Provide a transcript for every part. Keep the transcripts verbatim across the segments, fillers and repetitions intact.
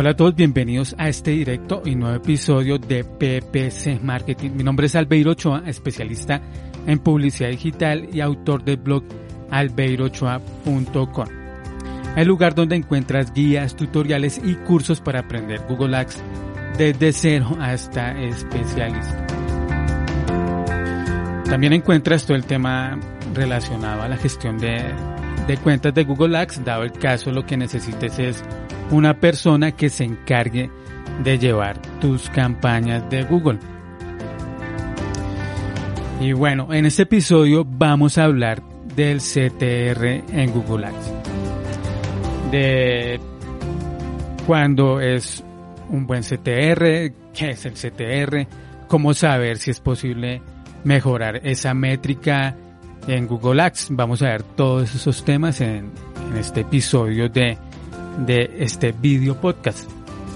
Hola a todos, bienvenidos a este directo y nuevo episodio de P P C Marketing. Mi nombre es Albeiro Ochoa, especialista en publicidad digital y autor del blog albeiro ochoa punto com, el lugar donde encuentras guías, tutoriales y cursos para aprender Google Ads desde cero hasta especialista. También encuentras todo el tema relacionado a la gestión de, de cuentas de Google Ads. Dado el caso, lo que necesites es una persona que se encargue de llevar tus campañas de Google. Y bueno, en este episodio vamos a hablar del C T R en Google Ads. De cuándo es un buen C T R, qué es el C T R, cómo saber si es posible mejorar esa métrica en Google Ads. Vamos a ver todos esos temas en, en este episodio de de este video podcast.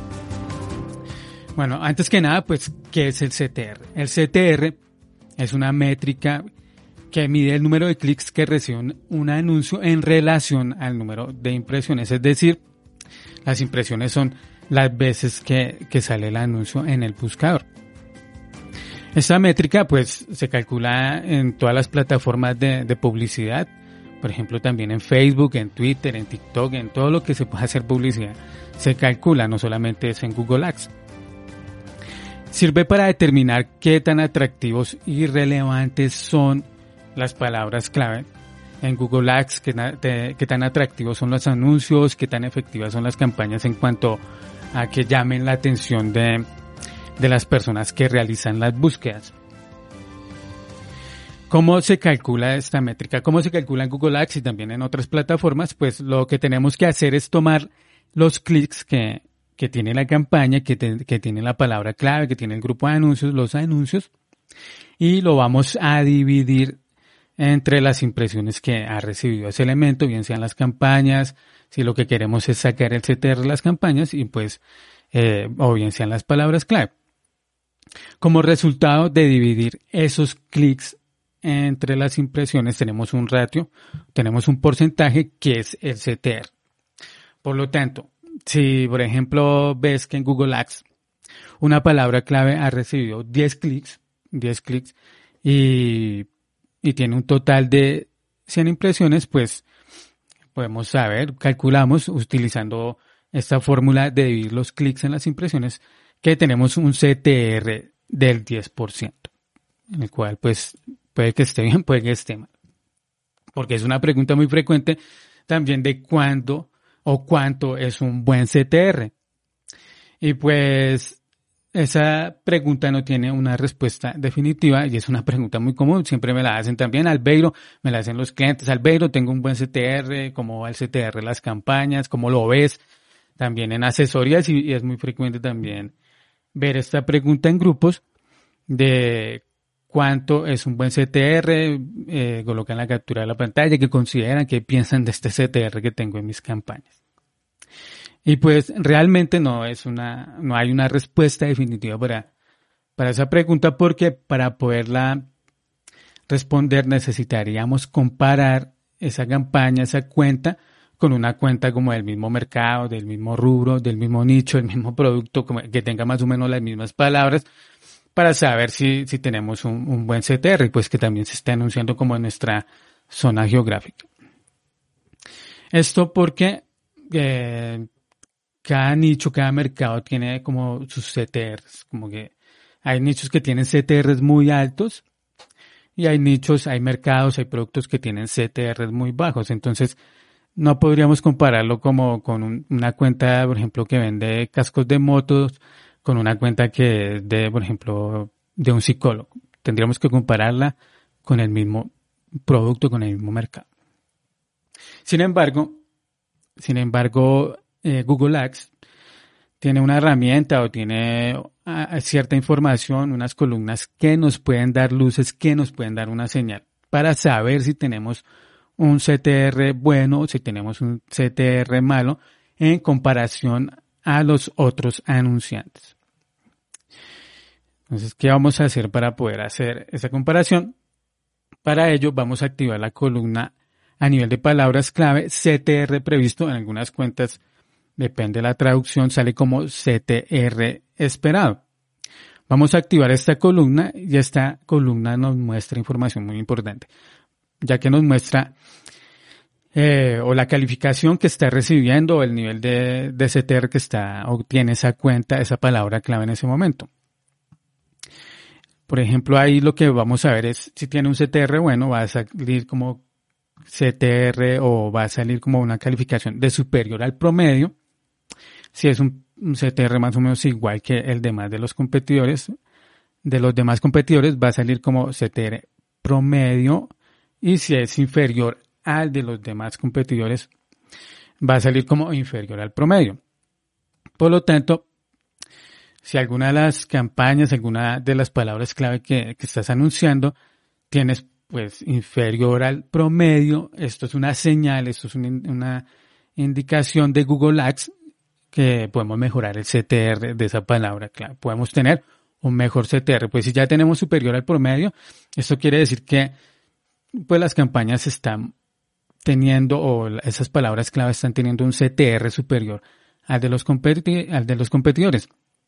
Bueno, antes que nada, pues, ¿qué es el C T R? El C T R es una métrica que mide el número de clics que recibe un, un anuncio en relación al número de impresiones. Es decir, las impresiones son las veces que, que sale el anuncio en el buscador. Esta métrica, pues, se calcula en todas las plataformas de, de publicidad. Por ejemplo, también en Facebook, en Twitter, en TikTok, en todo lo que se pueda hacer publicidad, se calcula, no solamente es en Google Ads. Sirve para determinar qué tan atractivos y relevantes son las palabras clave en Google Ads, qué, qué tan atractivos son los anuncios, qué tan efectivas son las campañas en cuanto a que llamen la atención de, de las personas que realizan las búsquedas. ¿Cómo se calcula esta métrica? ¿Cómo se calcula en Google Ads y también en otras plataformas? Pues lo que tenemos que hacer es tomar los clics que, que tiene la campaña, que, te, que tiene la palabra clave, que tiene el grupo de anuncios, los anuncios, y lo vamos a dividir entre las impresiones que ha recibido ese elemento, bien sean las campañas, si lo que queremos es sacar el C T R de las campañas, y pues, eh, o bien sean las palabras clave. Como resultado de dividir esos clics entre las impresiones tenemos un ratio, tenemos un porcentaje que es el C T R. Por lo tanto, si por ejemplo ves que en Google Ads una palabra clave ha recibido diez clics, diez clics y, y tiene un total de cien impresiones, pues podemos saber, calculamos utilizando esta fórmula de dividir los clics en las impresiones que tenemos un C T R del diez por ciento, en el cual pues puede que esté bien, puede que esté mal. Porque es una pregunta muy frecuente también de cuándo o cuánto es un buen C T R. Y pues esa pregunta no tiene una respuesta definitiva y es una pregunta muy común. Siempre me la hacen también, Albeiro, me la hacen los clientes. Albeiro, tengo un buen C T R, ¿cómo va el C T R de las campañas? ¿Cómo lo ves? También en asesorías y, y es muy frecuente también ver esta pregunta en grupos de cuánto es un buen C T R, eh, colocan la captura de la pantalla, qué consideran, qué piensan de este C T R que tengo en mis campañas. Y pues realmente no es una, no hay una respuesta definitiva para, para esa pregunta, porque para poderla responder necesitaríamos comparar esa campaña, esa cuenta, con una cuenta como del mismo mercado, del mismo rubro, del mismo nicho, del mismo producto, que tenga más o menos las mismas palabras, para saber si, si tenemos un, un buen C T R, pues que también se está anunciando como en nuestra zona geográfica. Esto porque eh, cada nicho, cada mercado tiene como sus C T Rs, como que hay nichos que tienen C T Rs muy altos y hay nichos, hay mercados, hay productos que tienen C T Rs muy bajos. Entonces no podríamos compararlo como con un, una cuenta, por ejemplo, que vende cascos de motos, con una cuenta que es de, por ejemplo, de un psicólogo. Tendríamos que compararla con el mismo producto, con el mismo mercado. Sin embargo, sin embargo, eh, Google Ads tiene una herramienta o tiene a, a cierta información, unas columnas que nos pueden dar luces, que nos pueden dar una señal para saber si tenemos un C T R bueno o si tenemos un C T R malo en comparación a los otros anunciantes. Entonces, ¿qué vamos a hacer para poder hacer esa comparación? Para ello vamos a activar la columna a nivel de palabras clave C T R previsto en algunas cuentas depende de la traducción, sale como C T R esperado. Vamos a activar esta columna y esta columna nos muestra información muy importante, ya que nos muestra eh, o la calificación que está recibiendo o el nivel de, de C T R que está obtiene esa cuenta, esa palabra clave en ese momento. Por ejemplo, ahí lo que vamos a ver es si tiene un C T R bueno, va a salir como C T R o va a salir como una calificación de superior al promedio. Si es un, un C T R más o menos igual que el demás de los competidores, de los demás competidores va a salir como C T R promedio, y si es inferior al de los demás competidores va a salir como inferior al promedio. Por lo tanto, si alguna de las campañas, alguna de las palabras clave que, que estás anunciando tienes pues inferior al promedio, esto es una señal, esto es una, una indicación de Google Ads que podemos mejorar el C T R de esa palabra clave. Podemos tener un mejor C T R. Pues si ya tenemos superior al promedio, esto quiere decir que pues las campañas están teniendo, o esas palabras clave están teniendo un C T R superior al de los, competi- al de los competidores.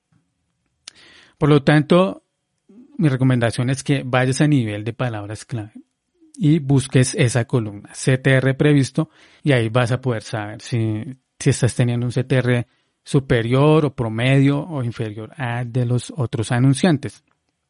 Por lo tanto, mi recomendación es que vayas a nivel de palabras clave y busques esa columna C T R previsto, y ahí vas a poder saber si, si estás teniendo un C T R superior o promedio o inferior al de los otros anunciantes.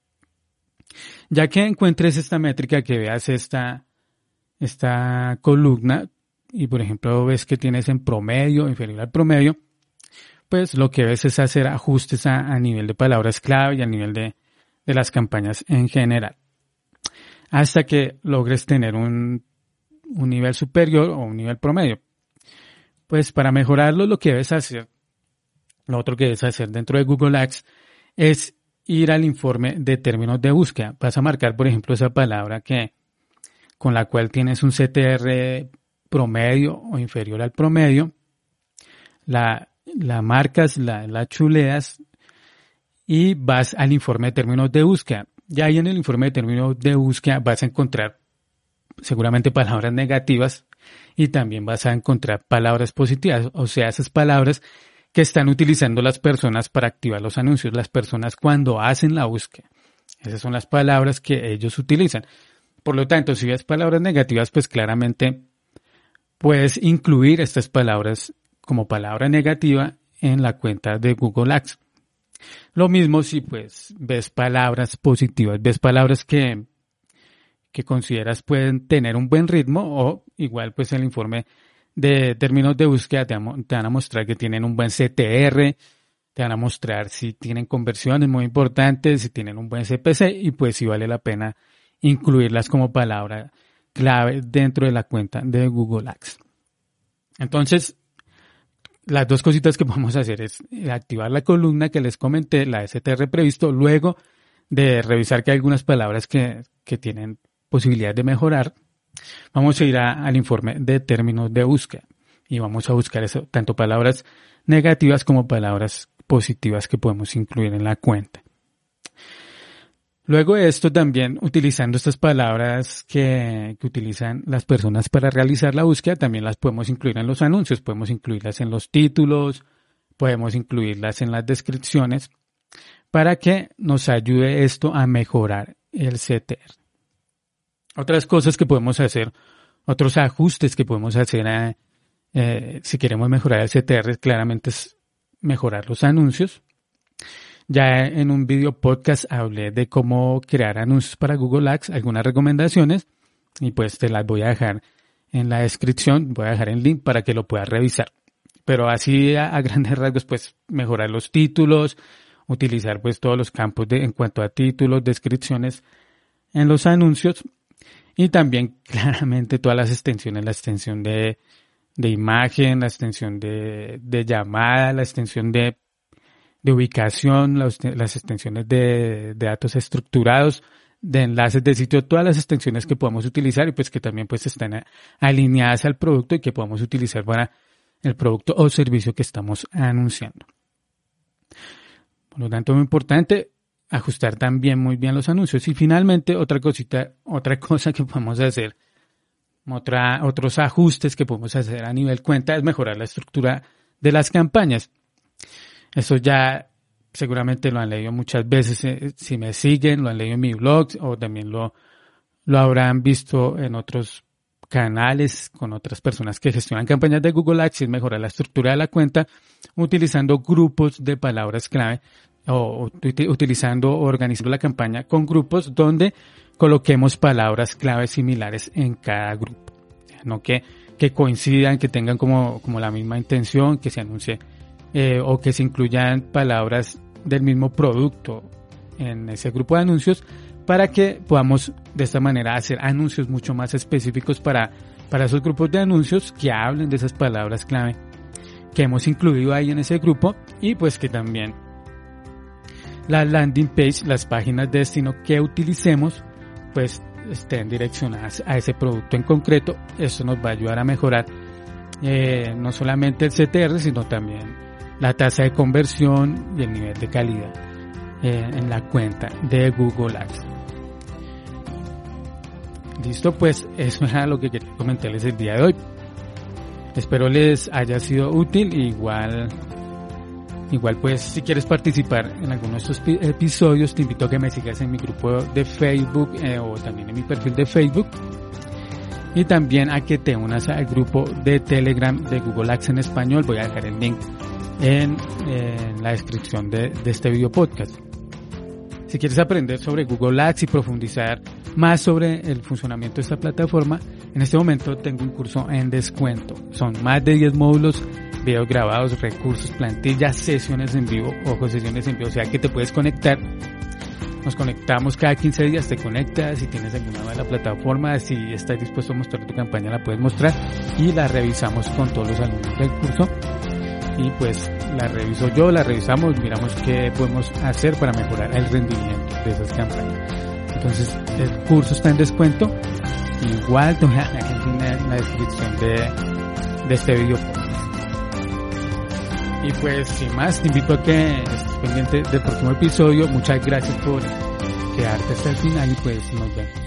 Ya que encuentres esta métrica, que veas esta, esta columna y por ejemplo ves que tienes en promedio, inferior al promedio, pues lo que ves es hacer ajustes a, a nivel de palabras clave y a nivel de, de las campañas en general, hasta que logres tener un, un nivel superior o un nivel promedio. Pues para mejorarlo, lo que debes hacer, lo otro que debes hacer dentro de Google Ads es ir al informe de términos de búsqueda. Vas a marcar, por ejemplo, esa palabra que con la cual tienes un C T R promedio o inferior al promedio, la la marcas, la, la chuleas y vas al informe de términos de búsqueda. Y ahí en el informe de términos de búsqueda vas a encontrar seguramente palabras negativas y también vas a encontrar palabras positivas, o sea, esas palabras que están utilizando las personas para activar los anuncios, las personas cuando hacen la búsqueda. Esas son las palabras que ellos utilizan. Por lo tanto, si ves palabras negativas, pues claramente puedes incluir estas palabras como palabra negativa en la cuenta de Google Ads. Lo mismo si pues ves palabras positivas, ves palabras que, que consideras pueden tener un buen ritmo, o igual pues el informe de términos de búsqueda te, te van a mostrar que tienen un buen C T R, te van a mostrar si tienen conversiones muy importantes, si tienen un buen C P C, y pues si vale la pena incluirlas como palabra clave dentro de la cuenta de Google Ads. Entonces, las dos cositas que podemos hacer es activar la columna que les comenté, la C T R previsto, luego de revisar que hay algunas palabras que, que tienen posibilidad de mejorar. Vamos a ir a, al informe de términos de búsqueda y vamos a buscar eso, tanto palabras negativas como palabras positivas que podemos incluir en la cuenta. Luego de esto, también utilizando estas palabras que, que utilizan las personas para realizar la búsqueda, también las podemos incluir en los anuncios, podemos incluirlas en los títulos, podemos incluirlas en las descripciones, para que nos ayude esto a mejorar el C T R. Otras cosas que podemos hacer, otros ajustes que podemos hacer a, eh, si queremos mejorar el C T R, claramente es mejorar los anuncios. Ya en un video podcast hablé de cómo crear anuncios para Google Ads, algunas recomendaciones, y pues te las voy a dejar en la descripción, voy a dejar el link para que lo puedas revisar. Pero así a, a grandes rasgos, pues mejorar los títulos, utilizar pues todos los campos de, en cuanto a títulos, descripciones en los anuncios, y también claramente todas las extensiones, la extensión de, de imagen, la extensión de, de llamada, la extensión de de ubicación, las, las extensiones de, de datos estructurados, de enlaces de sitio, todas las extensiones que podamos utilizar y pues que también pues están a, alineadas al producto y que podamos utilizar para el producto o servicio que estamos anunciando. Por lo tanto, muy importante ajustar también muy bien los anuncios. Y finalmente, otra cosita, otra cosa que podemos hacer, otra, otros ajustes que podemos hacer a nivel cuenta es mejorar la estructura de las campañas. Eso ya seguramente lo han leído muchas veces, eh, si me siguen, lo han leído en mi blog o también lo, lo habrán visto en otros canales con otras personas que gestionan campañas de Google Ads. Es mejorar la estructura de la cuenta utilizando grupos de palabras clave o utilizando o organizando la campaña con grupos donde coloquemos palabras clave similares en cada grupo, no que, que coincidan, que tengan como, como la misma intención, que se anuncie eh, o que se incluyan palabras del mismo producto en ese grupo de anuncios, para que podamos de esta manera hacer anuncios mucho más específicos para, para esos grupos de anuncios que hablen de esas palabras clave que hemos incluido ahí en ese grupo, y pues que también las landing page, las páginas de destino que utilicemos, pues estén direccionadas a ese producto en concreto. Esto nos va a ayudar a mejorar eh, no solamente el C T R, sino también la tasa de conversión y el nivel de calidad eh, en la cuenta de Google Ads. Listo, pues eso era lo que quería comentarles el día de hoy. Espero les haya sido útil. Igual, igual pues si quieres participar en alguno de estos episodios, te invito a que me sigas en mi grupo de Facebook eh, o también en mi perfil de Facebook, y también a que te unas al grupo de Telegram de Google Ads en español. Voy a dejar el link en, en la descripción de, de este video podcast. Si quieres aprender sobre Google Ads y profundizar más sobre el funcionamiento de esta plataforma, en este momento tengo un curso en descuento. Son más de diez módulos, videos grabados, recursos, plantillas, sesiones en vivo, ojo, sesiones en vivo, o sea que te puedes conectar. Nos conectamos cada quince días, te conectas, si tienes alguna de la plataforma, si estás dispuesto a mostrar tu campaña, la puedes mostrar y la revisamos con todos los alumnos del curso. Y pues la reviso yo, la revisamos, miramos qué podemos hacer para mejorar el rendimiento de esas campañas. Entonces el curso está en descuento. Igual te voy a dejar en la descripción de, de este video. Y pues sin más, te invito a que estés pendiente del próximo episodio. Muchas gracias por quedarte hasta el final y pues nos vemos.